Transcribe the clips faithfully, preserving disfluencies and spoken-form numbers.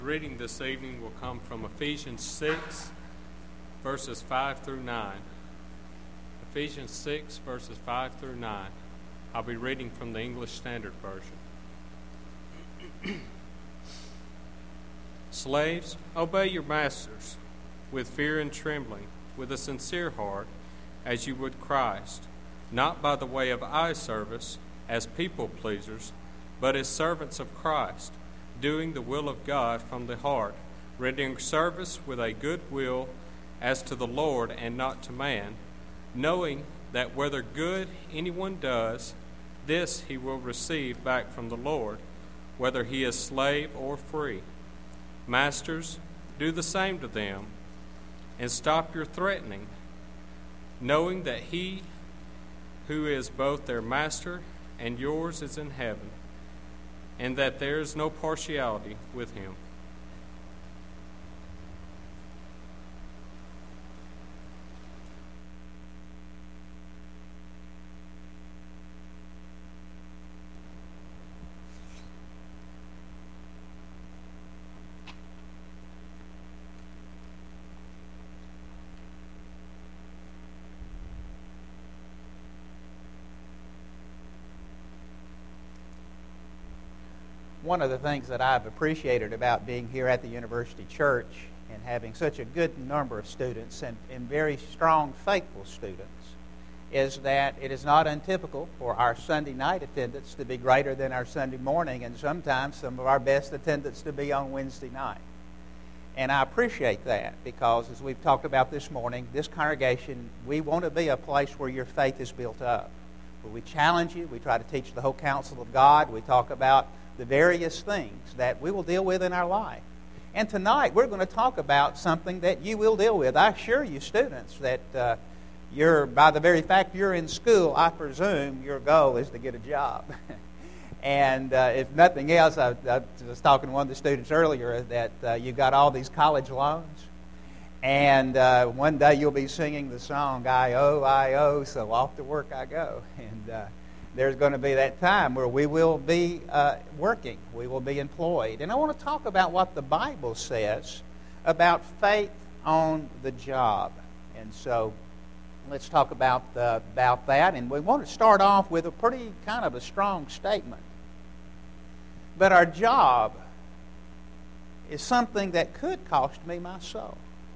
Reading this evening will come from Ephesians six, verses five through nine. Ephesians six, verses five through nine. I'll be reading from the English Standard Version. Slaves, obey your masters with fear and trembling, with a sincere heart, as you would Christ, not by the way of eye service, as people pleasers, but as servants of Christ, doing the will of God from the heart, rendering service with a good will as to the Lord and not to man, knowing that whether good anyone does, this he will receive back from the Lord, whether he is slave or free. Masters, do the same to them, and stop your threatening, knowing that he who is both their master and yours is in heaven, and that there is no partiality with him. One of the things that I've appreciated about being here at the University Church and having such a good number of students and, and very strong, faithful students is that it is not untypical for our Sunday night attendance to be greater than our Sunday morning, and sometimes some of our best attendance to be on Wednesday night. And I appreciate that because, as we've talked about this morning, this congregation, we want to be a place where your faith is built up, where we challenge you, we try to teach the whole counsel of God, we talk about the various things that we will deal with in our life. And tonight we're going to talk about something that you will deal with. I assure you, students, that uh, you're, by the very fact you're in school, I presume your goal is to get a job. and uh, if nothing else, I, I was talking to one of the students earlier that uh, you've got all these college loans. And uh, one day you'll be singing the song, I owe, I owe, so off to work I go. And uh, there's going to be that time where we will be uh, working, we will be employed. And I want to talk about what the Bible says about faith on the job. And so let's talk about, uh, about that. And we want to start off with a pretty kind of a strong statement. But our job is something that could cost me my soul.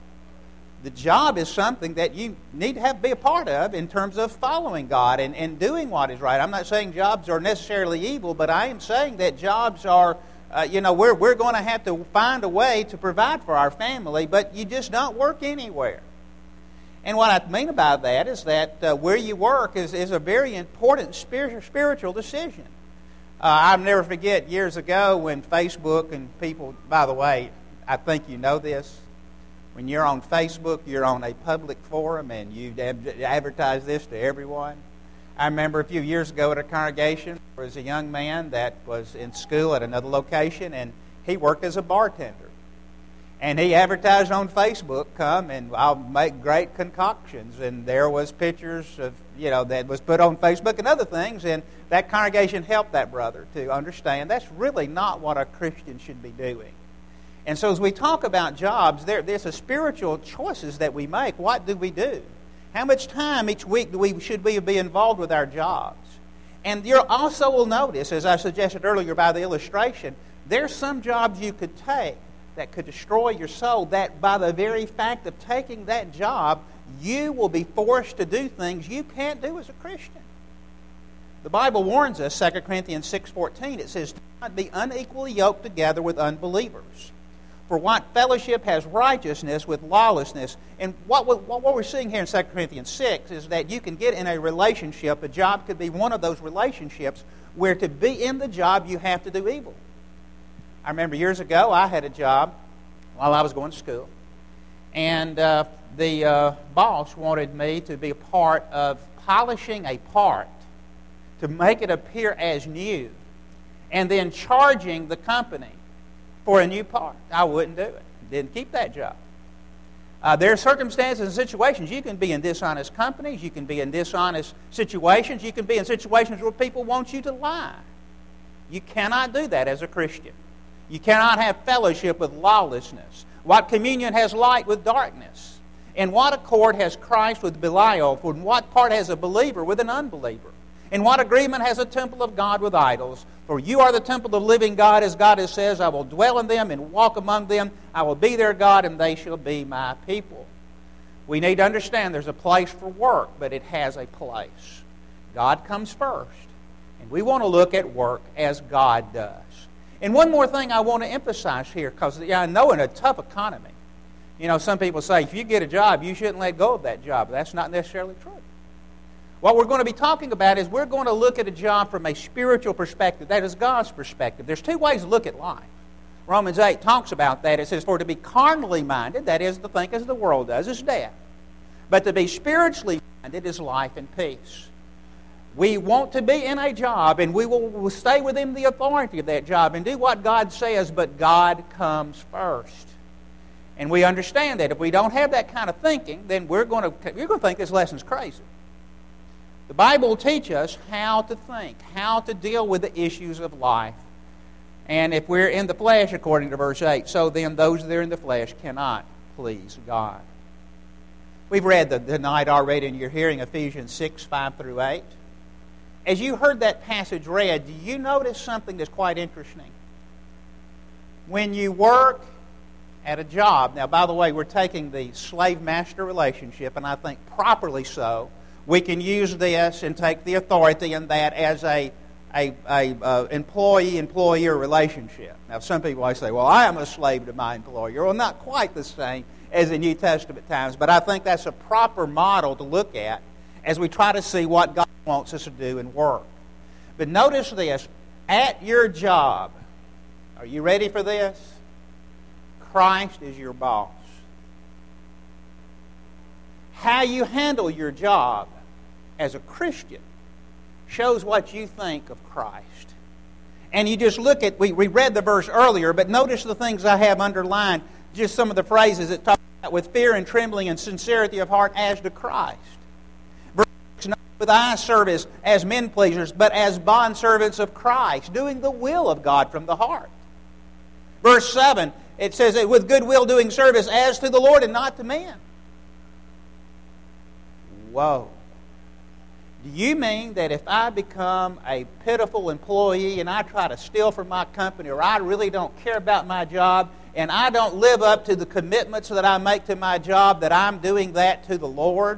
The job is something that you need to have be a part of in terms of following God and, and doing what is right. I'm not saying jobs are necessarily evil, but I am saying that jobs are, uh, you know, we're, we're going to have to find a way to provide for our family, but you just don't work anywhere. And what I mean by that is that uh, where you work is, is a very important spiritual, spiritual decision. Uh, I'll never forget years ago when Facebook and people, by the way, I think you know this, when you're on Facebook, you're on a public forum, and you advertise this to everyone. I remember a few years ago at a congregation, there was a young man that was in school at another location, and he worked as a bartender. And he advertised on Facebook, come and I'll make great concoctions. And there was pictures of, you know, that was put on Facebook and other things, and that congregation helped that brother to understand that's really not what a Christian should be doing. And so as we talk about jobs, there, there's a spiritual choices that we make. What do we do? How much time each week do we should we be involved with our jobs? And you also will notice, as I suggested earlier by the illustration, there's some jobs you could take that could destroy your soul, that by the very fact of taking that job, you will be forced to do things you can't do as a Christian. The Bible warns us, Second Corinthians six fourteen, it says, do not be unequally yoked together with unbelievers. For what fellowship has righteousness with lawlessness? And what, what, what we're seeing here in Second Corinthians six is that you can get in a relationship, a job could be one of those relationships, where to be in the job you have to do evil. I remember years ago I had a job while I was going to school, and uh, the uh, boss wanted me to be a part of polishing a part to make it appear as new, and then charging the company for a new part. I wouldn't do it. Didn't keep that job. Uh, there are circumstances and situations. You can be in dishonest companies. You can be in dishonest situations. You can be in situations where people want you to lie. You cannot do that as a Christian. You cannot have fellowship with lawlessness. What communion has light with darkness? And what accord has Christ with Belial? And what part has a believer with an unbeliever? And what agreement has a temple of God with idols? For you are the temple of the living God, as God has says, I will dwell in them and walk among them. I will be their God, and they shall be my people. We need to understand there's a place for work, but it has a place. God comes first, and we want to look at work as God does. And one more thing I want to emphasize here, because yeah, I know in a tough economy, you know, some people say, if you get a job, you shouldn't let go of that job. That's not necessarily true. What we're going to be talking about is we're going to look at a job from a spiritual perspective. That is God's perspective. There's two ways to look at life. Romans eight talks about that. It says, for to be carnally minded, that is to think as the world does, is death. But to be spiritually minded is life and peace. We want to be in a job, and we will, will stay within the authority of that job and do what God says, but God comes first. And we understand that if we don't have that kind of thinking, then we're going to, we're going to think this lesson's crazy. The Bible will teach us how to think, how to deal with the issues of life. And if we're in the flesh, according to verse eight, so then those that are in the flesh cannot please God. We've read the, the night already, and you're hearing Ephesians six, five through eight. As you heard that passage read, do you notice something that's quite interesting? When you work at a job, now by the way, we're taking the slave-master relationship, and I think properly so. We can use this and take the authority in that as a, a, a uh, employee-employer relationship. Now, some people might say, well, I am a slave to my employer. Well, not quite the same as in New Testament times, but I think that's a proper model to look at as we try to see what God wants us to do in work. But notice this, at your job, are you ready for this? Christ is your boss. How you handle your job as a Christian shows what you think of Christ. And you just look at, we, we read the verse earlier, but notice the things I have underlined, just some of the phrases that talk about with fear and trembling and sincerity of heart as to Christ. Verse six, not with eye service as men pleasers, but as bondservants of Christ, doing the will of God from the heart. Verse seven, it says that with good will doing service as to the Lord and not to men. Whoa. Do you mean that if I become a pitiful employee and I try to steal from my company, or I really don't care about my job and I don't live up to the commitments that I make to my job, that I'm doing that to the Lord?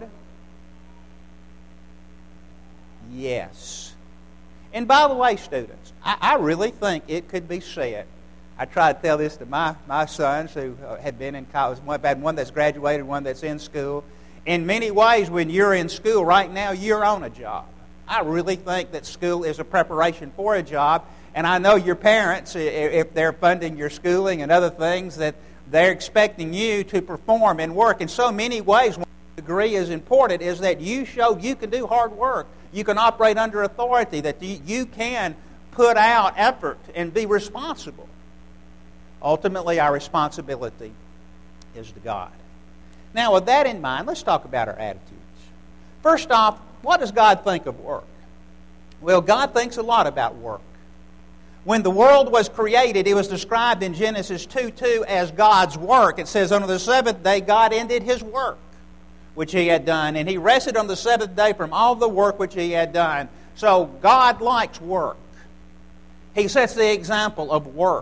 Yes. And by the way, students, I, I really think it could be said. I try to tell this to my, my sons who had been in college. I've had one that's graduated, one that's in school. In many ways, when you're in school right now, you're on a job. I really think that school is a preparation for a job. And I know your parents, if they're funding your schooling and other things, that they're expecting you to perform and work. In so many ways, one degree is important is that you show you can do hard work. You can operate under authority, that you, you can put out effort and be responsible. Ultimately, our responsibility is to God. Now, with that in mind, let's talk about our attitudes. First off, what does God think of work? Well, God thinks a lot about work. When the world was created, it was described in Genesis two two as God's work. It says, on the seventh day, God ended His work, which He had done, and He rested on the seventh day from all the work which He had done. So, God likes work. He sets the example of work.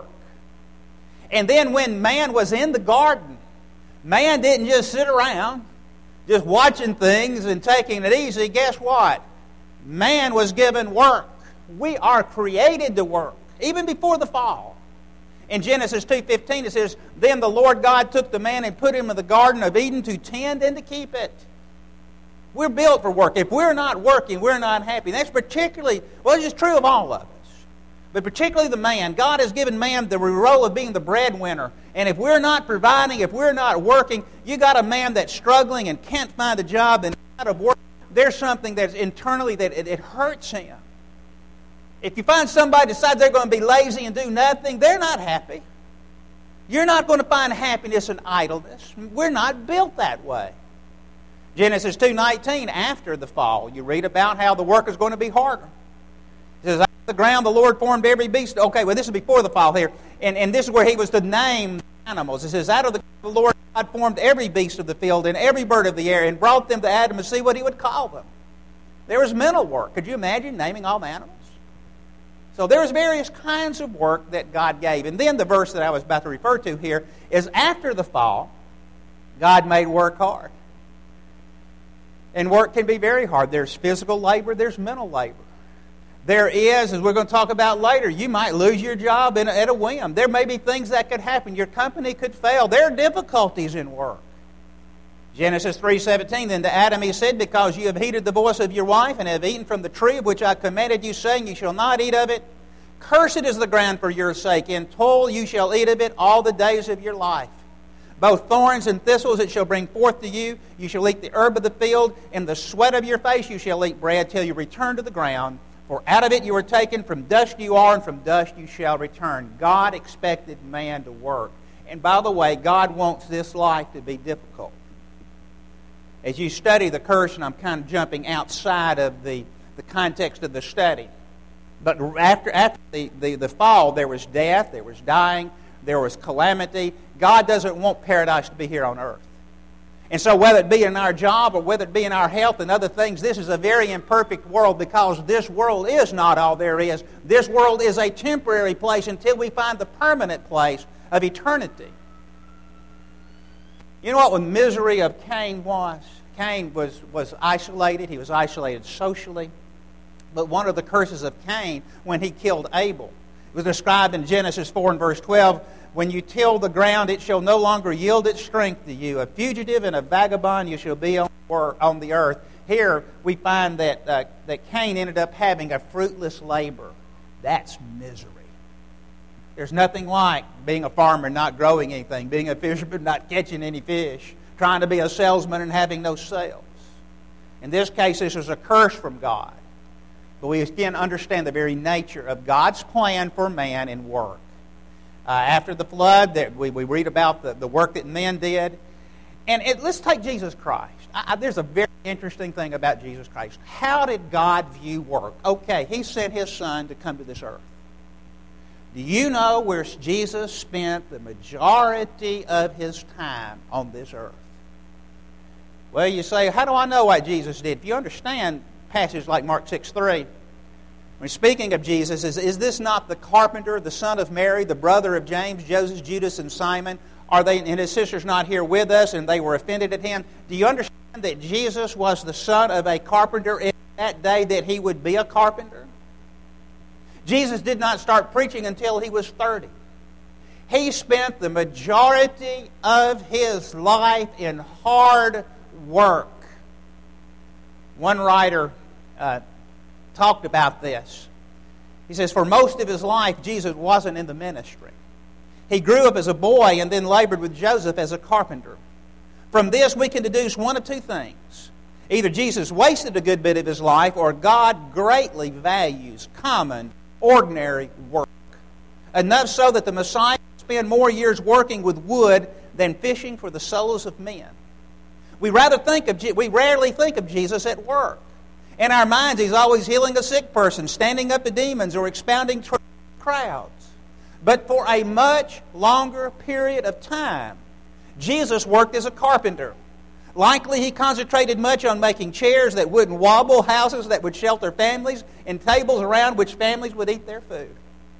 And then when man was in the garden, man didn't just sit around just watching things and taking it easy. Guess what? Man was given work. We are created to work, even before the fall. In Genesis two fifteen it says, then the Lord God took the man and put him in the Garden of Eden to tend and to keep it. We're built for work. If we're not working, we're not happy. And that's particularly, well, it's just true of all of us. But particularly the man. God has given man the role of being the breadwinner. And if we're not providing, if we're not working, you got a man that's struggling and can't find a job and out of work. There's something that's internally that it, it hurts him. If you find somebody decides they're going to be lazy and do nothing, they're not happy. You're not going to find happiness in idleness. We're not built that way. Genesis two nineteen, after the fall, you read about how the work is going to be harder. It says, out of the ground the Lord formed every beast. Okay, well, this is before the fall here. And, and this is where he was to name animals. It says, out of the, the Lord God formed every beast of the field and every bird of the air and brought them to Adam to see what he would call them. There was mental work. Could you imagine naming all the animals? So there was various kinds of work that God gave. And then the verse that I was about to refer to here is after the fall, God made work hard. And work can be very hard. There's physical labor, there's mental labor. There is, as we're going to talk about later, you might lose your job in a, at a whim. There may be things that could happen. Your company could fail. There are difficulties in work. Genesis three seventeen, then to Adam he said, because you have heeded the voice of your wife and have eaten from the tree of which I commanded you, saying, you shall not eat of it. Cursed is the ground for your sake. In toil you shall eat of it all the days of your life. Both thorns and thistles it shall bring forth to you. You shall eat the herb of the field. In the sweat of your face you shall eat bread till you return to the ground. For out of it you are taken, from dust you are, and from dust you shall return. God expected man to work. And by the way, God wants this life to be difficult. As you study the curse, and I'm kind of jumping outside of the, the context of the study, but after, after the, the, the fall, there was death, there was dying, there was calamity. God doesn't want paradise to be here on earth. And so whether it be in our job or whether it be in our health and other things, this is a very imperfect world because this world is not all there is. This world is a temporary place until we find the permanent place of eternity. You know what the misery of Cain was? Cain was, was isolated. He was isolated socially. But one of the curses of Cain, when he killed Abel, it was described in Genesis four and verse twelve, when you till the ground, it shall no longer yield its strength to you. A fugitive and a vagabond you shall be on, or on the earth. Here we find that, uh, that Cain ended up having a fruitless labor. That's misery. There's nothing like being a farmer and not growing anything, being a fisherman not catching any fish, trying to be a salesman and having no sales. In this case, this was a curse from God. But we again understand the very nature of God's plan for man and work. Uh, after the flood, that we, we read about the, the work that men did. And it, let's take Jesus Christ. I, I, there's a very interesting thing about Jesus Christ. How did God view work? Okay, He sent His Son to come to this earth. Do you know where Jesus spent the majority of His time on this earth? Well, you say, how do I know what Jesus did? If you understand passages like Mark six three, when speaking of Jesus, is, is this not the carpenter, the son of Mary, the brother of James, Joseph, Judas, and Simon? Are they and his sisters not here with us, and they were offended at him? Do you understand that Jesus was the son of a carpenter in that day that he would be a carpenter? Jesus did not start preaching until he was thirty. He spent the majority of his life in hard work. One writer uh, talked about this. He says, for most of his life, Jesus wasn't in the ministry. He grew up as a boy and then labored with Joseph as a carpenter. From this, we can deduce one of two things. Either Jesus wasted a good bit of his life, or God greatly values common, ordinary work. Enough so that the Messiah spent more years working with wood than fishing for the souls of men. We rather think of we rarely think of Jesus at work. In our minds, He's always healing a sick person, standing up to demons, or expounding to crowds. But for a much longer period of time, Jesus worked as a carpenter. Likely He concentrated much on making chairs that wouldn't wobble, houses that would shelter families, and tables around which families would eat their food.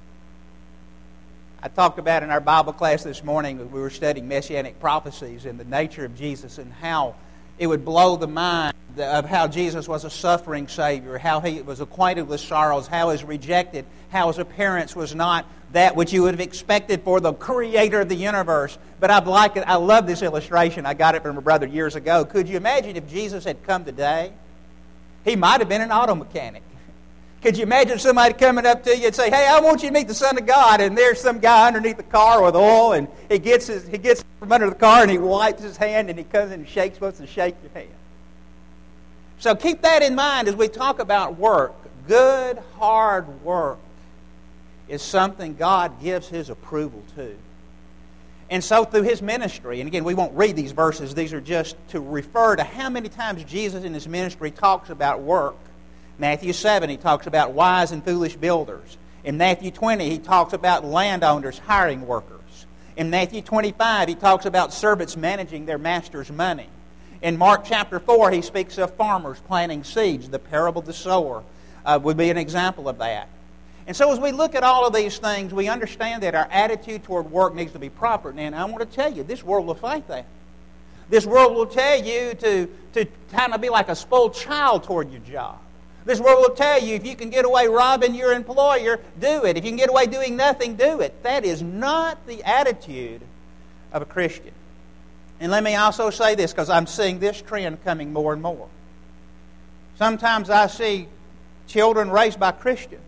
I talked about in our Bible class this morning, we were studying Messianic prophecies and the nature of Jesus and how it would blow the mind of how Jesus was a suffering Savior, how He was acquainted with sorrows, how He was rejected, how His appearance was not that which you would have expected for the Creator of the universe. But I like it. I love this illustration. I got it from a brother years ago. Could you imagine if Jesus had come today? He might have been an auto mechanic. Could you imagine somebody coming up to you and say, hey, I want you to meet the Son of God, and there's some guy underneath the car with oil, and he gets his, he gets from under the car, and he wipes his hand, and he comes in and shakes, wants to shake your hand. So keep that in mind as we talk about work. Good, hard work is something God gives His approval to. And so through His ministry, and again, we won't read these verses, these are just to refer to how many times Jesus in His ministry talks about work. Matthew seven, He talks about wise and foolish builders. In Matthew twenty, he talks about landowners hiring workers. In Matthew twenty-five, he talks about servants managing their master's money. In Mark chapter four, he speaks of farmers planting seeds. The parable of the sower uh, would be an example of that. And so as we look at all of these things, we understand that our attitude toward work needs to be proper. And I want to tell you, this world will fight that. This world will tell you to, to kind of be like a spoiled child toward your job. This world will tell you if you can get away robbing your employer, do it. If you can get away doing nothing, do it. That is not the attitude of a Christian. And let me also say this, because I'm seeing this trend coming more and more. Sometimes I see children raised by Christians,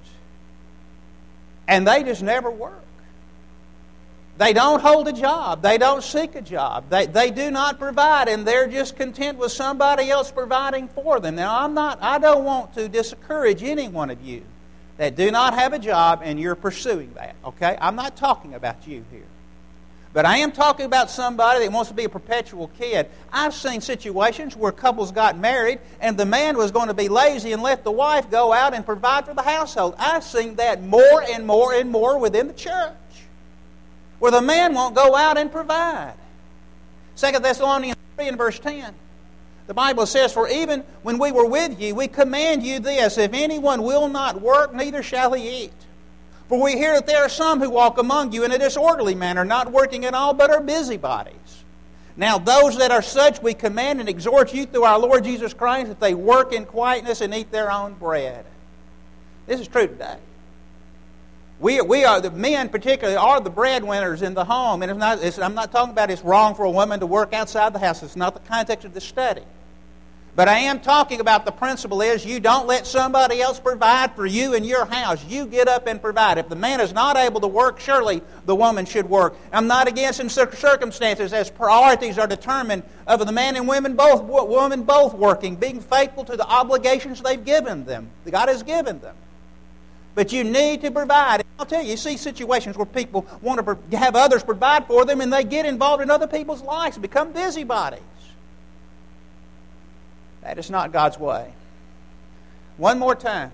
and they just never work. They don't hold a job. They don't seek a job. They, they do not provide, and they're just content with somebody else providing for them. Now, I'm not, I don't want to discourage any one of you that do not have a job and you're pursuing that, okay? I'm not talking about you here. But I am talking about somebody that wants to be a perpetual kid. I've seen situations where couples got married and the man was going to be lazy and let the wife go out and provide for the household. I've seen that more and more and more within the church, where the man won't go out and provide. Second Thessalonians three and verse ten. The Bible says, "For even when we were with you, we command you this, if anyone will not work, neither shall he eat. For we hear that there are some who walk among you in a disorderly manner, not working at all, but are busybodies. Now those that are such we command and exhort you through our Lord Jesus Christ, that they work in quietness and eat their own bread." This is true today. We, we are, the men particularly, are the breadwinners in the home. And it's not, it's, I'm not talking about it's wrong for a woman to work outside the house. It's not the context of the study. But I am talking about the principle is you don't let somebody else provide for you in your house. You get up and provide. If the man is not able to work, surely the woman should work. I'm not against in circumstances as priorities are determined of the man and women both, women both working, being faithful to the obligations they've given them, that God has given them. But you need to provide. I'll tell you, you see situations where people want to have others provide for them and they get involved in other people's lives and become busybodies. That is not God's way. One more time.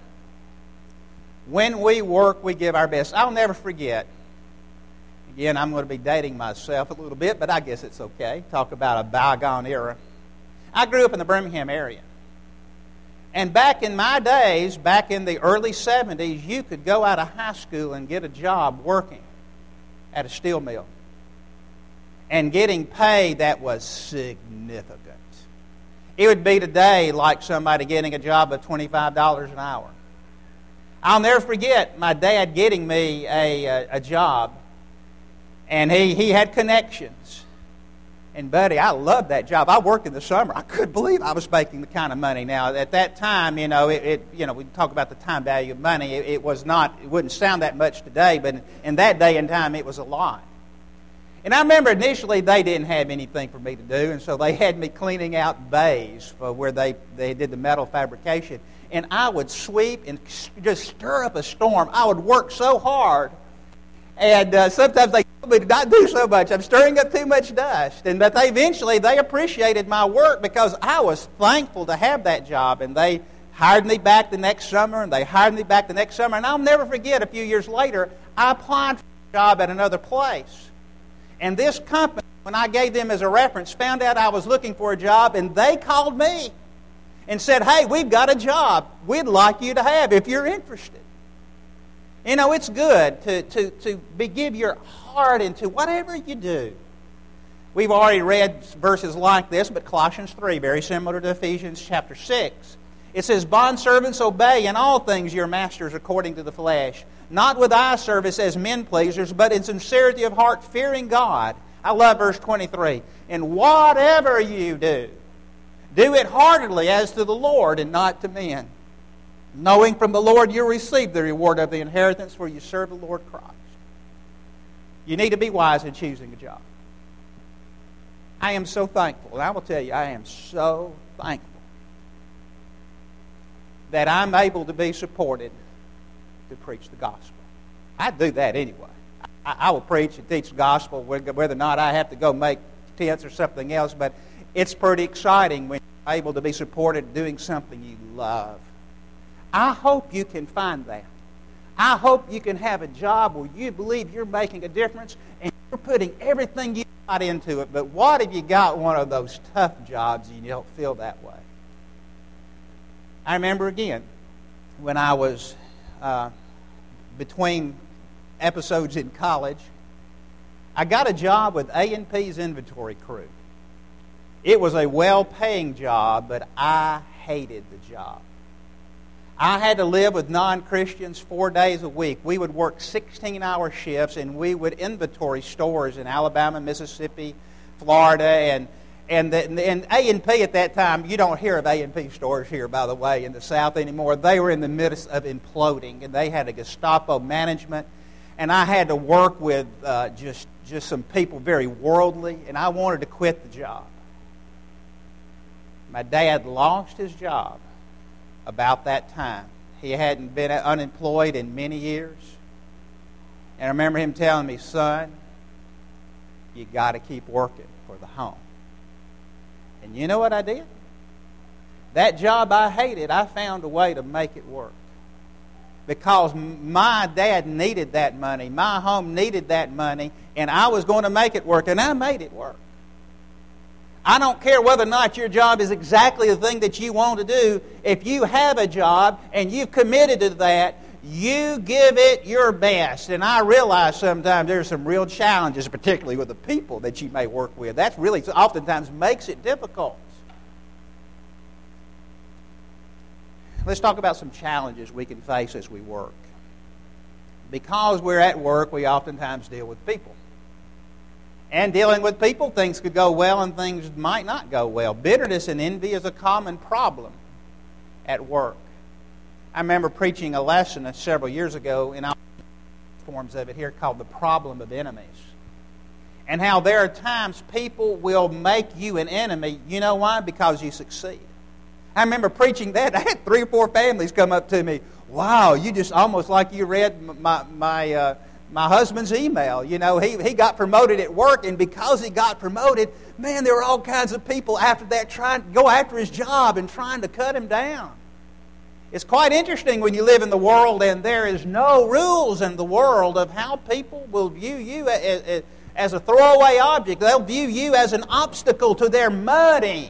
When we work, we give our best. I'll never forget. Again, I'm going to be dating myself a little bit, but I guess it's okay. Talk about a bygone era. I grew up in the Birmingham area. And back in my days, back in the early seventies, you could go out of high school and get a job working at a steel mill. And getting paid that was significant. It would be today like somebody getting a job of twenty-five dollars an hour. I'll never forget my dad getting me a, a, a job. And he, he had connections. And, buddy, I loved that job. I worked in the summer. I couldn't believe I was making the kind of money. Now, at that time, you know, it, it you know, we talk about the time value of money. It, it was not, it wouldn't sound that much today, but in that day and time, it was a lot. And I remember initially they didn't have anything for me to do, and so they had me cleaning out bays for where they, they did the metal fabrication. And I would sweep and just stir up a storm. I would work so hard. And uh, sometimes they told me to not do so much. I'm stirring up too much dust. And but they eventually, they appreciated my work because I was thankful to have that job. And they hired me back the next summer, and they hired me back the next summer. And I'll never forget, a few years later, I applied for a job at another place. And this company, when I gave them as a reference, found out I was looking for a job, and they called me and said, "Hey, we've got a job we'd like you to have if you're interested." You know, it's good to, to, to be, give your heart into whatever you do. We've already read verses like this, but Colossians three, very similar to Ephesians chapter six. It says, "Bondservants, obey in all things your masters according to the flesh, not with eye service as men pleasers, but in sincerity of heart, fearing God." I love verse twenty-three. "And whatever you do, do it heartily as to the Lord and not to men, knowing from the Lord you'll receive the reward of the inheritance, for you serve the Lord Christ." You need to be wise in choosing a job. I am so thankful, and I will tell you, I am so thankful that I'm able to be supported to preach the gospel. I do that anyway. I, I will preach and teach the gospel whether or not I have to go make tents or something else, but it's pretty exciting when you're able to be supported doing something you love. I hope you can find that. I hope you can have a job where you believe you're making a difference and you're putting everything you got into it. But what if you got one of those tough jobs and you don't feel that way? I remember again when I was uh, between episodes in college, I got a job with A and P's inventory crew. It was a well-paying job, but I hated the job. I had to live with non-Christians four days a week. We would work sixteen-hour shifts, and we would inventory stores in Alabama, Mississippi, Florida, and and, the, and A and P at that time, you don't hear of A and P stores here, by the way, in the South anymore. They were in the midst of imploding, and they had a Gestapo management, and I had to work with uh, just, just some people very worldly, and I wanted to quit the job. My dad lost his job about that time. He hadn't been unemployed in many years. And I remember him telling me, son, you got to keep working for the home. And you know what I did? That job I hated, I found a way to make it work. Because my dad needed that money, my home needed that money, and I was going to make it work, and I made it work. I don't care whether or not your job is exactly the thing that you want to do. If you have a job and you've committed to that, you give it your best. And I realize sometimes there's some real challenges, particularly with the people that you may work with. That really oftentimes makes it difficult. Let's talk about some challenges we can face as we work. Because we're at work, we oftentimes deal with people. And dealing with people, things could go well and things might not go well. Bitterness and envy is a common problem at work. I remember preaching a lesson several years ago, in our forms of it here, called The Problem of Enemies. And how there are times people will make you an enemy. You know why? Because you succeed. I remember preaching that. I had three or four families come up to me. Wow, you just almost like you read my my uh, my husband's email. You know, he, he got promoted at work, and because he got promoted, man, there were all kinds of people after that trying to go after his job and trying to cut him down. It's quite interesting when you live in the world and there is no rules in the world of how people will view you as, as, as a throwaway object. They'll view you as an obstacle to their money.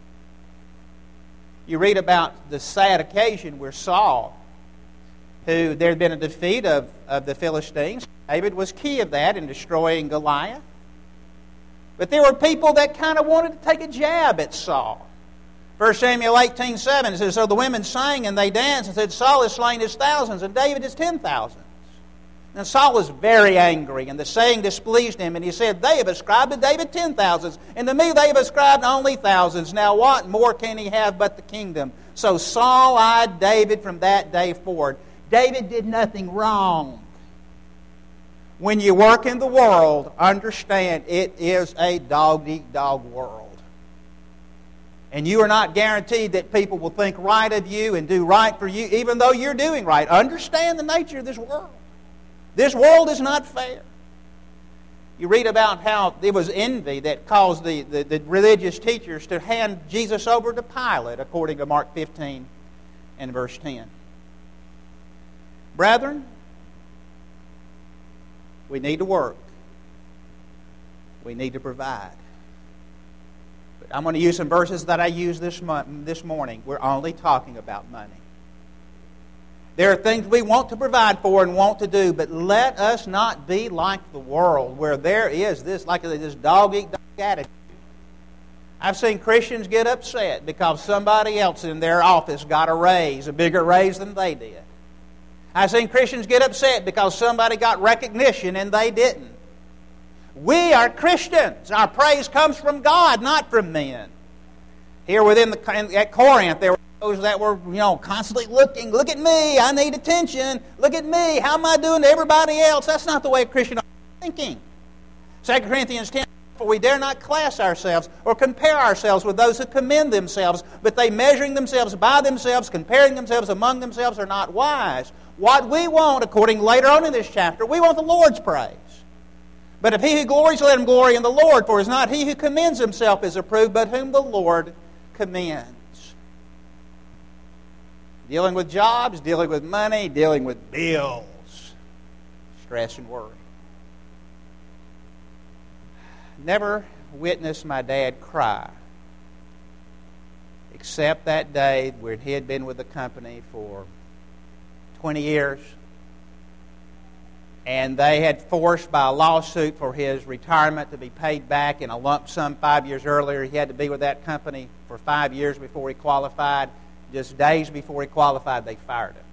You read about the sad occasion where Saul, who there had been a defeat of, of the Philistines. David was key of that in destroying Goliath. But there were people that kind of wanted to take a jab at Saul. First Samuel eighteen seven, it says, so the women sang and they danced and said, Saul has slain his thousands and David his ten thousands. And Saul was very angry, and the saying displeased him, and he said, they have ascribed to David ten thousands, and to me they have ascribed only thousands. Now what more can he have but the kingdom? So Saul eyed David from that day forward. David did nothing wrong. When you work in the world, understand it is a dog-eat-dog world. And you are not guaranteed that people will think right of you and do right for you, even though you're doing right. Understand the nature of this world. This world is not fair. You read about how it was envy that caused the, the, the religious teachers to hand Jesus over to Pilate, according to Mark fifteen and verse ten. Brethren, we need to work. We need to provide. But I'm going to use some verses that I used this, mo- this morning. We're only talking about money. There are things we want to provide for and want to do, but let us not be like the world where there is this, like this dog-eat-dog attitude. I've seen Christians get upset because somebody else in their office got a raise, a bigger raise than they did. I've seen Christians get upset because somebody got recognition and they didn't. We are Christians. Our praise comes from God, not from men. Here within the at Corinth, there were those that were, you know, constantly looking. Look at me. I need attention. Look at me. How am I doing to everybody else? That's not the way a Christian is thinking. Second Corinthians ten. For we dare not class ourselves or compare ourselves with those who commend themselves, but they measuring themselves by themselves, comparing themselves among themselves, are not wise. What we want, according later on in this chapter, we want the Lord's praise. But if he who glories, let him glory in the Lord, for it is not he who commends himself is approved, but whom the Lord commends. Dealing with jobs, dealing with money, dealing with bills. stress and worry. Never witnessed my dad cry, except that day when he had been with the company for twenty years, and they had forced by a lawsuit for his retirement to be paid back in a lump sum five years earlier. He had to be with that company for five years before he qualified. Just days before he qualified, they fired him.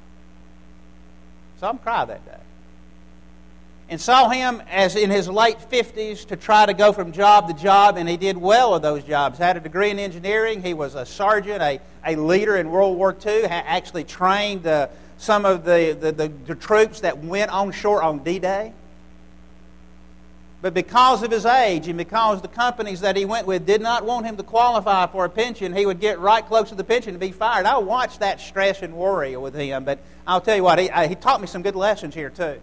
Saw him cry that day. And saw him as in his late fifties to try to go from job to job, and he did well with those jobs. Had a degree in engineering. He was a sergeant, a, a leader in World War Two, ha- actually trained uh, some of the, the, the, the troops that went on shore on D-Day. But because of his age and because the companies that he went with did not want him to qualify for a pension, he would get right close to the pension and be fired. I watched that stress and worry with him, but I'll tell you what, he, he taught me some good lessons here too.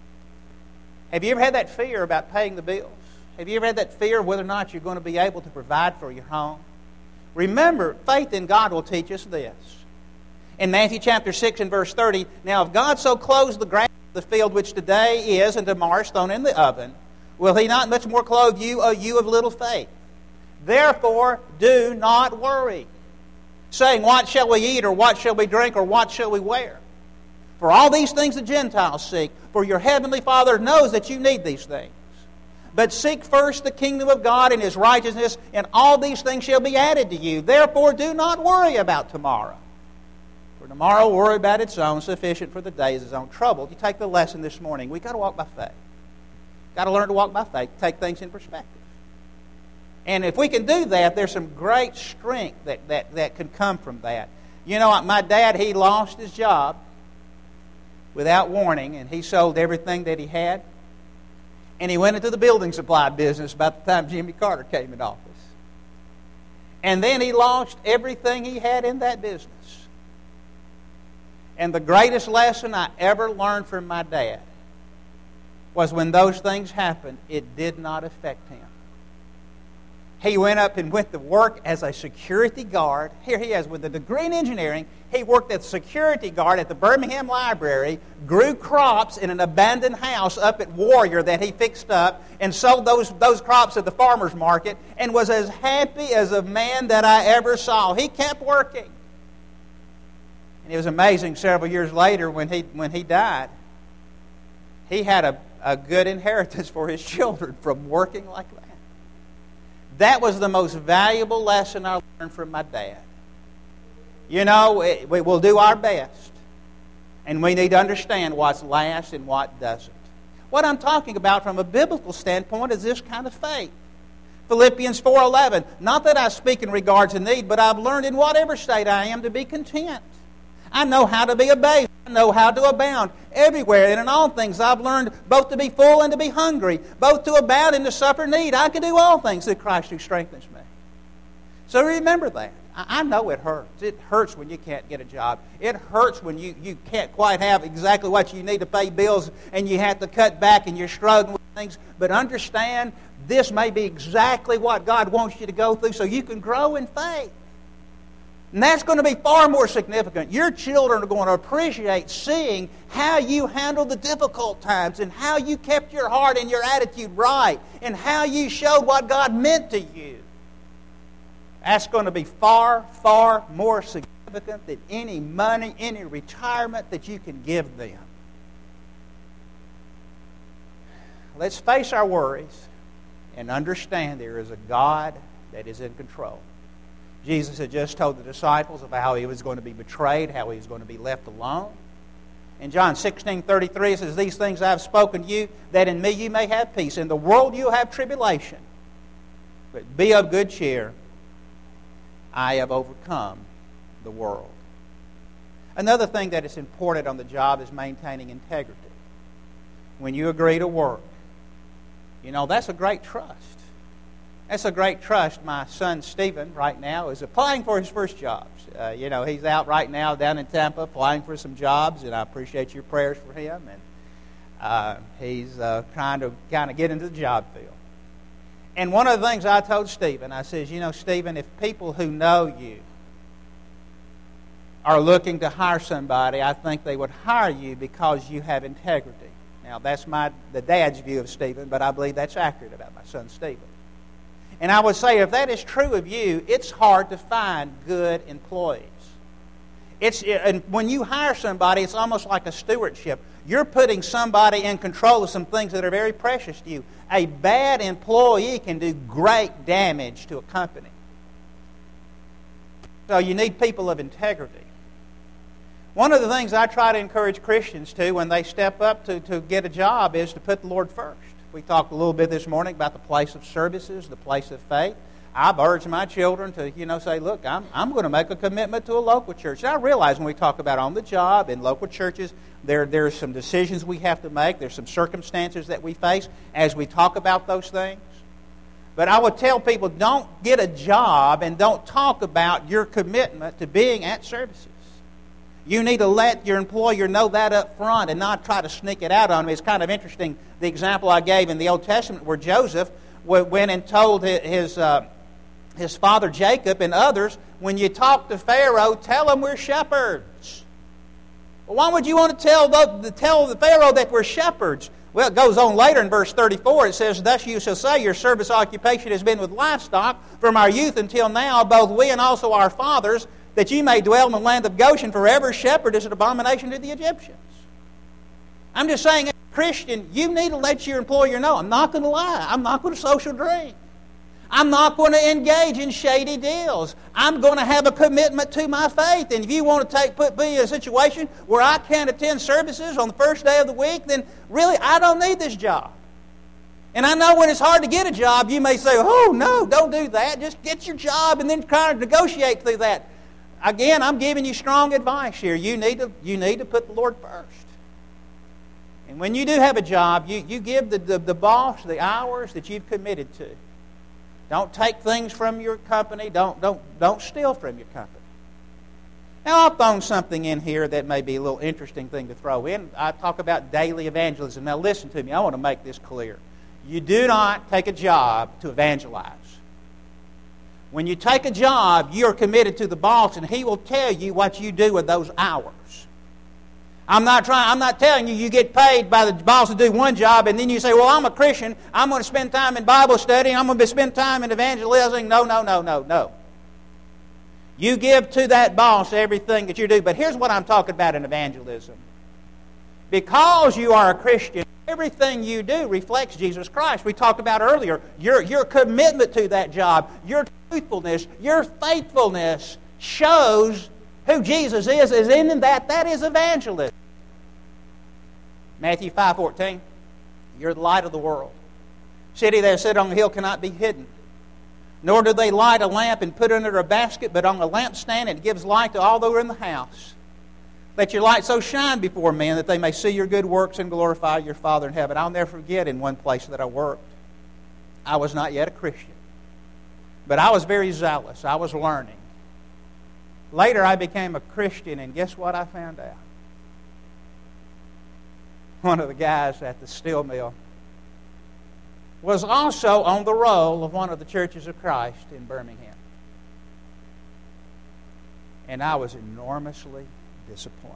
Have you ever had that fear about paying the bills? Have you ever had that fear of whether or not you're going to be able to provide for your home? Remember, faith in God will teach us this. In Matthew chapter six and verse thirty, now if God so clothes the grass of the field which today is and tomorrow is thrown in the oven, will He not much more clothe you, O you of little faith? Therefore, do not worry, saying, what shall we eat, or what shall we drink, or what shall we wear? For all these things the Gentiles seek, for your heavenly Father knows that you need these things. But seek first the kingdom of God and His righteousness, and all these things shall be added to you. Therefore, do not worry about tomorrow. For tomorrow will worry about its own, sufficient for the day is its own trouble. You take the lesson this morning. We've got to walk by faith. Got to learn to walk by faith, take things in perspective. And if we can do that, there's some great strength that, that, that can come from that. You know, my dad, he lost his job without warning, and he sold everything that he had. And he went into the building supply business about the time Jimmy Carter came in office. And then he lost everything he had in that business. And the greatest lesson I ever learned from my dad was when those things happened, it did not affect him. He went up and went to work as a security guard. Here he is with a degree in engineering. He worked as security guard at the Birmingham Library, grew crops in an abandoned house up at Warrior that he fixed up, and sold those, those crops at the farmer's market, and was as happy as a man that I ever saw. He kept working. And it was amazing several years later when he, when he died. He had a, a good inheritance for his children from working like that. That was the most valuable lesson I learned from my dad. You know, we will do our best, and we need to understand what's lasts and what doesn't. What I'm talking about from a biblical standpoint is this kind of faith. Philippians four eleven, not that I speak in regard to need, but I've learned in whatever state I am to be content. I know how to be abased. I know how to abound everywhere. And in all things I've learned both to be full and to be hungry, both to abound and to suffer need. I can do all things through Christ who strengthens me. So remember that. I know it hurts. It hurts when you can't get a job. It hurts when you, you can't quite have exactly what you need to pay bills and you have to cut back and you're struggling with things. But understand, this may be exactly what God wants you to go through so you can grow in faith. And that's going to be far more significant. Your children are going to appreciate seeing how you handled the difficult times and how you kept your heart and your attitude right and how you showed what God meant to you. That's going to be far, far more significant than any money, any retirement that you can give them. Let's face our worries and understand there is a God that is in control. Jesus had just told the disciples about how He was going to be betrayed, how He was going to be left alone. In John sixteen thirty-three, it says, these things I have spoken to you, that in me you may have peace. In the world you have tribulation. But be of good cheer. I have overcome the world. Another thing that is important on the job is maintaining integrity. When you agree to work, you know, that's a great trust. That's a great trust. My son Stephen right now is applying for his first jobs. Uh, you know, he's out right now down in Tampa applying for some jobs, and I appreciate your prayers for him. And uh, he's uh, trying to kind of get into the job field. And one of the things I told Stephen, I says, you know, Stephen, if people who know you are looking to hire somebody, I think they would hire you because you have integrity. Now, that's my the dad's view of Stephen, but I believe that's accurate about my son Stephen. And I would say if that is true of you, it's hard to find good employees. It's and when you hire somebody, it's almost like a stewardship. You're putting somebody in control of some things that are very precious to you. A bad employee can do great damage to a company. So you need people of integrity. One of the things I try to encourage Christians to when they step up to, to get a job is to put the Lord first. We talked a little bit this morning about the place of services, the place of faith. I've urged my children to, you know, say, look, I'm, I'm going to make a commitment to a local church. And I realize when we talk about on the job in local churches, there there's some decisions we have to make. There's some circumstances that we face as we talk about those things. But I would tell people, don't get a job and don't talk about your commitment to being at services. You need to let your employer know that up front and not try to sneak it out on them. It's kind of interesting, the example I gave in the Old Testament where Joseph went and told his, uh, his father Jacob and others, when you talk to Pharaoh, tell him we're shepherds. Well, why would you want to tell the, tell the Pharaoh that we're shepherds? Well, it goes on later in verse thirty-four. It says, thus you shall say, your service occupation has been with livestock from our youth until now, both we and also our fathers, that you may dwell in the land of Goshen forever. Shepherd is an abomination to the Egyptians. I'm just saying, as a Christian, you need to let your employer know, I'm not going to lie. I'm not going to social drink. I'm not going to engage in shady deals. I'm going to have a commitment to my faith. And if you want to take put me in a situation where I can't attend services on the first day of the week, then really I don't need this job. And I know when it's hard to get a job, you may say, oh, no, don't do that. Just get your job and then kind of negotiate through that. Again, I'm giving you strong advice here. You need to, you need to put the Lord first. And when you do have a job, you, you give the, the, the boss the hours that you've committed to. Don't take things from your company. Don't, don't, don't steal from your company. Now, I've thrown something in here that may be a little interesting thing to throw in. I talk about daily evangelism. Now, listen to me. I want to make this clear. You do not take a job to evangelize. When you take a job, you are committed to the boss, and he will tell you what you do with those hours. I'm not trying. I'm not telling you you get paid by the boss to do one job, and then you say, well, I'm a Christian. I'm going to spend time in Bible study. I'm going to spend time in evangelizing. No, no, no, no, no. You give to that boss everything that you do. But here's what I'm talking about in evangelism. Because you are a Christian, everything you do reflects Jesus Christ. We talked about earlier, your, your commitment to that job, your truthfulness, your faithfulness shows who Jesus is, is in that. That is evangelism. Matthew five fourteen, you're the light of the world. City that is set on a hill cannot be hidden. Nor do they light a lamp and put it under a basket, but on a lampstand, and it gives light to all that are in the house. Let your light so shine before men that they may see your good works and glorify your Father in heaven. I'll never forget in one place that I worked. I was not yet a Christian, but I was very zealous. I was learning. Later I became a Christian, and guess what I found out? One of the guys at the steel mill was also on the roll of one of the churches of Christ in Birmingham. And I was enormously disappointed.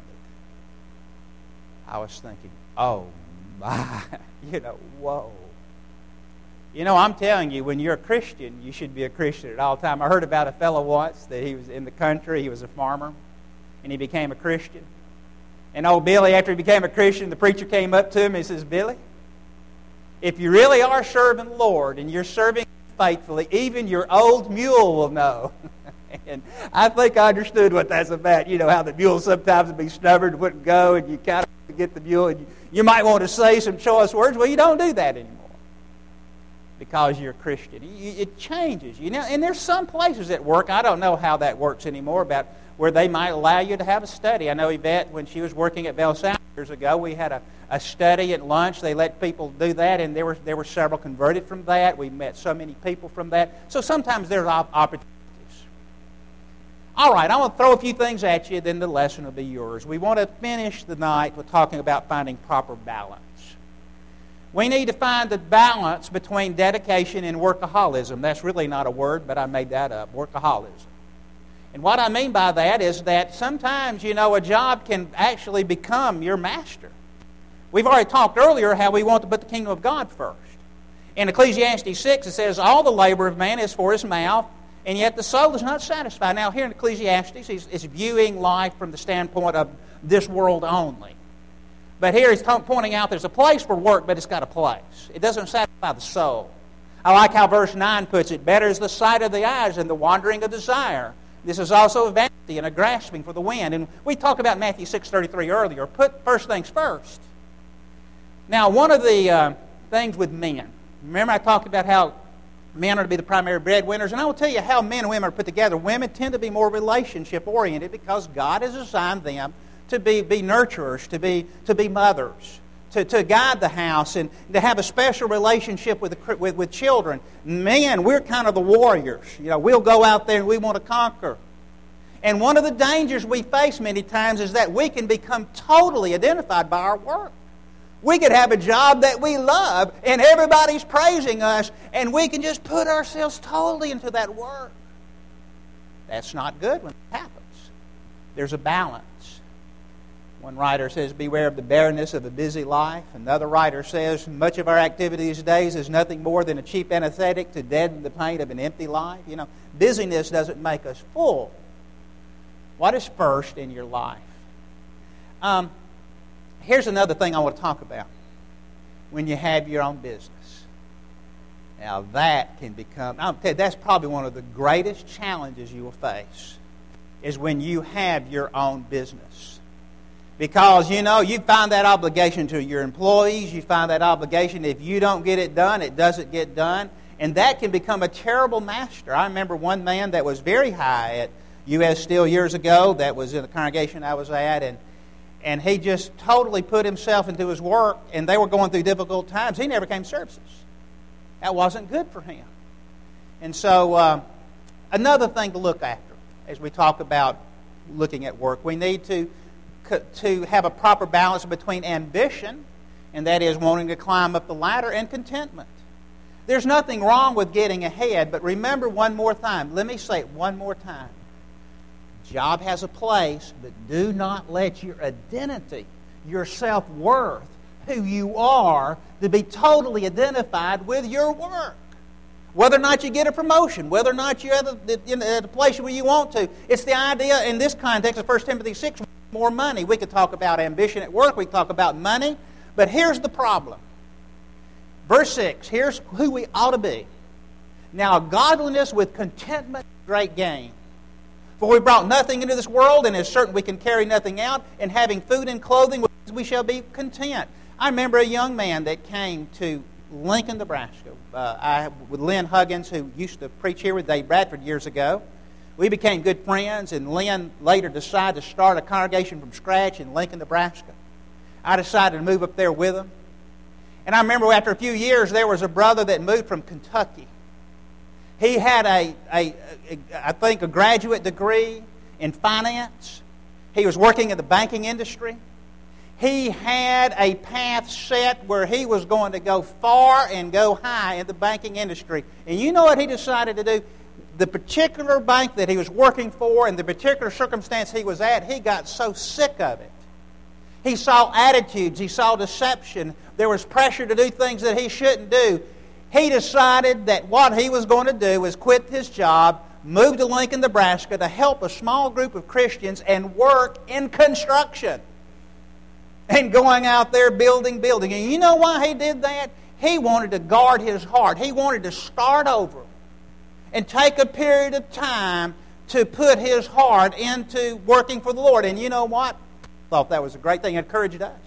I was thinking, oh my, you know, whoa. You know, I'm telling you, when you're a Christian, you should be a Christian at all time. I heard about a fellow once that he was in the country, he was a farmer, and he became a Christian. And old Billy, after he became a Christian, the preacher came up to him and he says, Billy, if you really are serving the Lord and you're serving faithfully, even your old mule will know. And I think I understood what that's about. You know, how the mule sometimes would be stubborn, wouldn't go, and you kind of get the mule, and you, you might want to say some choice words. Well, you don't do that anymore because you're a Christian. It changes. You know, and there's some places at work, I don't know how that works anymore, about where they might allow you to have a study. I know Yvette, when she was working at Bell South years ago, we had a, a study at lunch. They let people do that, and there were, there were several converted from that. We met so many people from that. So sometimes there's opportunities. All right, I want to throw a few things at you, then the lesson will be yours. We want to finish the night with talking about finding proper balance. We need to find the balance between dedication and workaholism. That's really not a word, but I made that up, workaholism. And what I mean by that is that sometimes, you know, a job can actually become your master. We've already talked earlier how we want to put the kingdom of God first. In Ecclesiastes six, it says, all the labor of man is for his mouth, and yet the soul is not satisfied. Now, here in Ecclesiastes, he's, he's viewing life from the standpoint of this world only. But here he's pointing out there's a place for work, but it's got a place. It doesn't satisfy the soul. I like how verse nine puts it, better is the sight of the eyes than the wandering of desire. This is also a vanity and a grasping for the wind. And we talked about Matthew six thirty-three earlier. Put first things first. Now, one of the uh, things with men, remember I talked about how men are to be the primary breadwinners, and I will tell you how men and women are put together. Women tend to be more relationship-oriented because God has assigned them to be, be nurturers, to be, to be mothers, to, to guide the house, and to have a special relationship with, the, with, with children. Men, we're kind of the warriors. You know, we'll go out there and we want to conquer. And one of the dangers we face many times is that we can become totally identified by our work. We could have a job that we love, and everybody's praising us, and we can just put ourselves totally into that work. That's not good when it happens. There's a balance. One writer says, beware of the barrenness of a busy life. Another writer says, much of our activity these days is nothing more than a cheap anesthetic to deaden the pain of an empty life. You know, busyness doesn't make us full. What is first in your life? Um... Here's another thing I want to talk about. When you have your own business. Now that can become, I'll tell you, that's probably one of the greatest challenges you will face, is when you have your own business. Because, you know, you find that obligation to your employees, you find that obligation, if you don't get it done, it doesn't get done. And that can become a terrible master. I remember one man that was very high at U S Steel years ago, that was in the congregation I was at, and And he just totally put himself into his work, and they were going through difficult times. He never came to services. That wasn't good for him. And so uh, another thing to look after as we talk about looking at work, we need to, to have a proper balance between ambition, and that is wanting to climb up the ladder, and contentment. There's nothing wrong with getting ahead, but remember one more time. Let me say it one more time. Job has a place, but do not let your identity, your self-worth, who you are, to be totally identified with your work. Whether or not you get a promotion, whether or not you're at the, at the place where you want to. It's the idea, in this context of First Timothy six, more money. We could talk about ambition at work, we could talk about money, but here's the problem. Verse six, here's who we ought to be. Now, godliness with contentment, great gain. For we brought nothing into this world, and it is certain we can carry nothing out, and having food and clothing, we shall be content. I remember a young man that came to Lincoln, Nebraska, uh, I, with Lynn Huggins, who used to preach here with Dave Bradford years ago. We became good friends, and Lynn later decided to start a congregation from scratch in Lincoln, Nebraska. I decided to move up there with him. And I remember after a few years, there was a brother that moved from Kentucky. He had, a, a, a, I think, a graduate degree in finance. He was working in the banking industry. He had a path set where he was going to go far and go high in the banking industry. And you know what he decided to do? The particular bank that he was working for and the particular circumstance he was at, he got so sick of it. He saw attitudes. He saw deception. There was pressure to do things that he shouldn't do. He decided that what he was going to do was quit his job, move to Lincoln, Nebraska, to help a small group of Christians and work in construction. And going out there building, building. And you know why he did that? He wanted to guard his heart. He wanted to start over and take a period of time to put his heart into working for the Lord. And you know what? Thought that was a great thing. It encouraged us.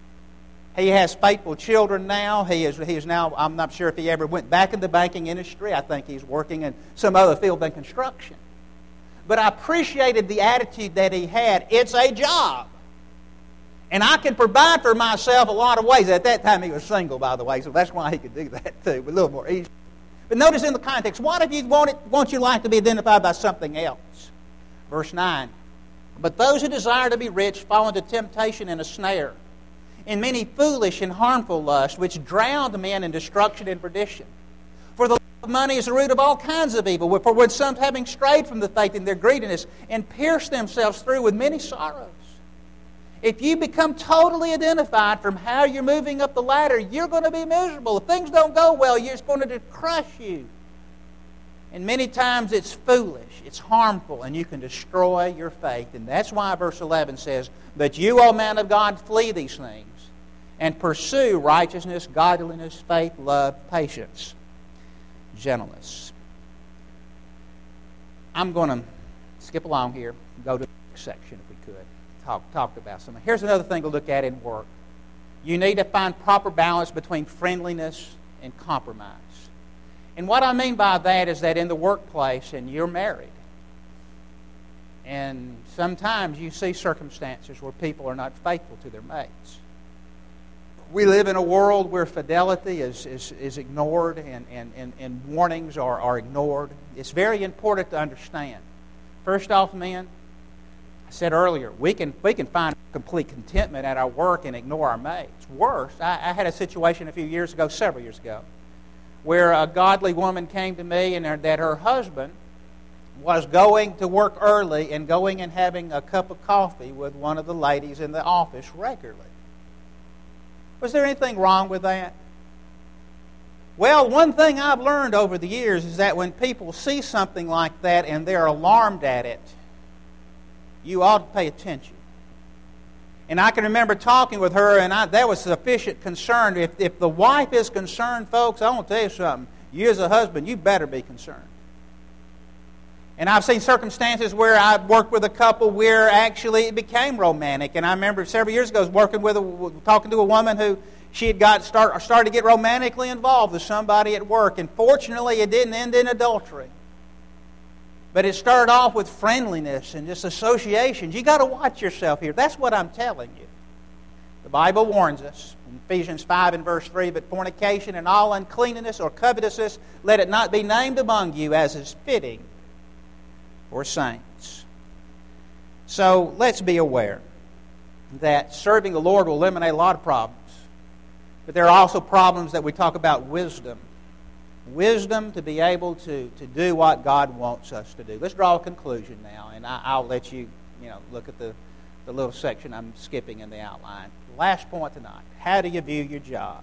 He has faithful children now. He is, he is now, I'm not sure if he ever went back in the banking industry. I think he's working in some other field than construction. But I appreciated the attitude that he had. It's a job. And I can provide for myself a lot of ways. At that time he was single, by the way, so that's why he could do that too, a little more easy. But notice in the context, what if you want, it, want your life to be identified by something else? Verse nine, but those who desire to be rich fall into temptation and a snare, in many foolish and harmful lusts, which drown men in destruction and perdition. For the love of money is the root of all kinds of evil, for when some, having strayed from the faith in their greediness, and pierced themselves through with many sorrows. If you become totally identified from how you're moving up the ladder, you're going to be miserable. If things don't go well, it's going to crush you. And many times it's foolish, it's harmful, and you can destroy your faith. And that's why verse eleven says, "But you, O man of God, flee these things, and pursue righteousness, godliness, faith, love, patience, gentleness." I'm going to skip along here and go to the next section if we could. Talk, talk about something. Here's another thing to look at in work. You need to find proper balance between friendliness and compromise. And what I mean by that is that in the workplace, and you're married, and sometimes you see circumstances where people are not faithful to their mates. We live in a world where fidelity is, is, is ignored and, and, and, and warnings are, are ignored. It's very important to understand. First off, men, I said earlier, we can, we can find complete contentment at our work and ignore our mates. Worse, I, I had a situation a few years ago, several years ago, where a godly woman came to me and her, that her husband was going to work early and going and having a cup of coffee with one of the ladies in the office regularly. Was there anything wrong with that? Well, one thing I've learned over the years is that when people see something like that and they're alarmed at it, you ought to pay attention. And I can remember talking with her, and I, that was sufficient concern. If, if the wife is concerned, folks, I want to tell you something. You as a husband, you better be concerned. And I've seen circumstances where I've worked with a couple where actually it became romantic. And I remember several years ago I was working with a, talking to a woman who she had got start, started to get romantically involved with somebody at work. And fortunately, it didn't end in adultery. But it started off with friendliness and just associations. You got to watch yourself here. That's what I'm telling you. The Bible warns us in Ephesians five and verse three, "But fornication and all uncleanness or covetousness, let it not be named among you as is fitting for saints." So let's be aware that serving the Lord will eliminate a lot of problems. But there are also problems that we talk about wisdom. Wisdom to be able to, to do what God wants us to do. Let's draw a conclusion now, and I, I'll let you, you know, look at the, the little section I'm skipping in the outline. Last point tonight. How do you view your job?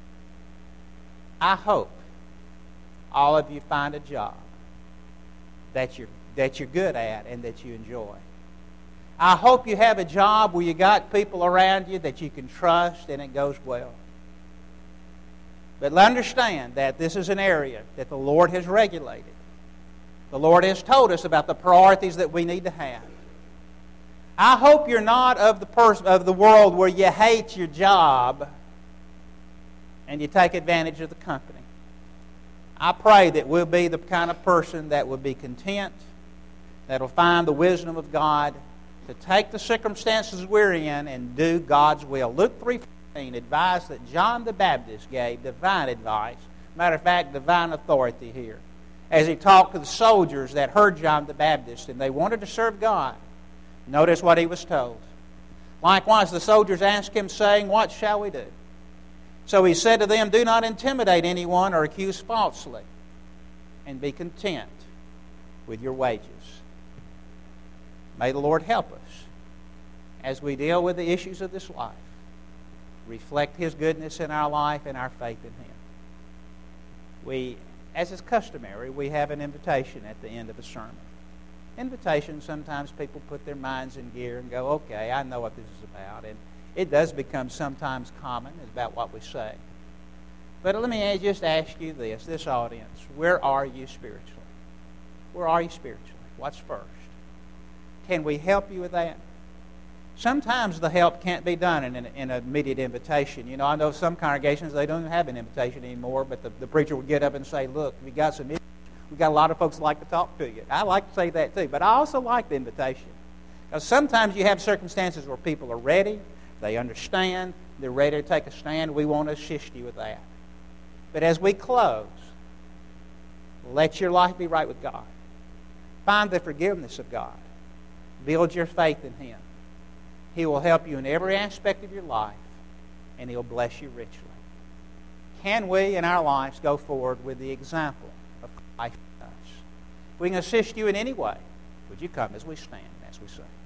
I hope all of you find a job that you're, that you're good at and that you enjoy. I hope you have a job where you got people around you that you can trust and it goes well. But understand that this is an area that the Lord has regulated. The Lord has told us about the priorities that we need to have. I hope you're not of the pers- of the world where you hate your job and you take advantage of the company. I pray that we'll be the kind of person that will be content, that will find the wisdom of God to take the circumstances we're in and do God's will. Luke three fourteen, advice that John the Baptist gave, divine advice. Matter of fact, divine authority here. As he talked to the soldiers that heard John the Baptist and they wanted to serve God, notice what he was told. Likewise, the soldiers asked him, saying, "What shall we do?" So he said to them, "Do not intimidate anyone or accuse falsely, and be content with your wages." May the Lord help us as we deal with the issues of this life. Reflect His goodness in our life and our faith in Him. We, as is customary, we have an invitation at the end of a sermon. Invitation, sometimes people put their minds in gear and go, "Okay, I know what this is about." And it does become sometimes common about what we say. But let me just ask you this, this audience, where are you spiritually? Where are you spiritually? What's first? Can we help you with that? Sometimes the help can't be done in an, in an immediate invitation. You know, I know some congregations, they don't have an invitation anymore, but the, the preacher would get up and say, "Look, we got some issues. We've got a lot of folks that like to talk to you." I like to say that too, but I also like the invitation. Because sometimes you have circumstances where people are ready, they understand, they're ready to take a stand. We want to assist you with that. But as we close, let your life be right with God. Find the forgiveness of God. Build your faith in Him. He will help you in every aspect of your life, and He'll bless you richly. Can we, in our lives, go forward with the example of Christ in us? If we can assist you in any way, would you come as we stand, as we sing?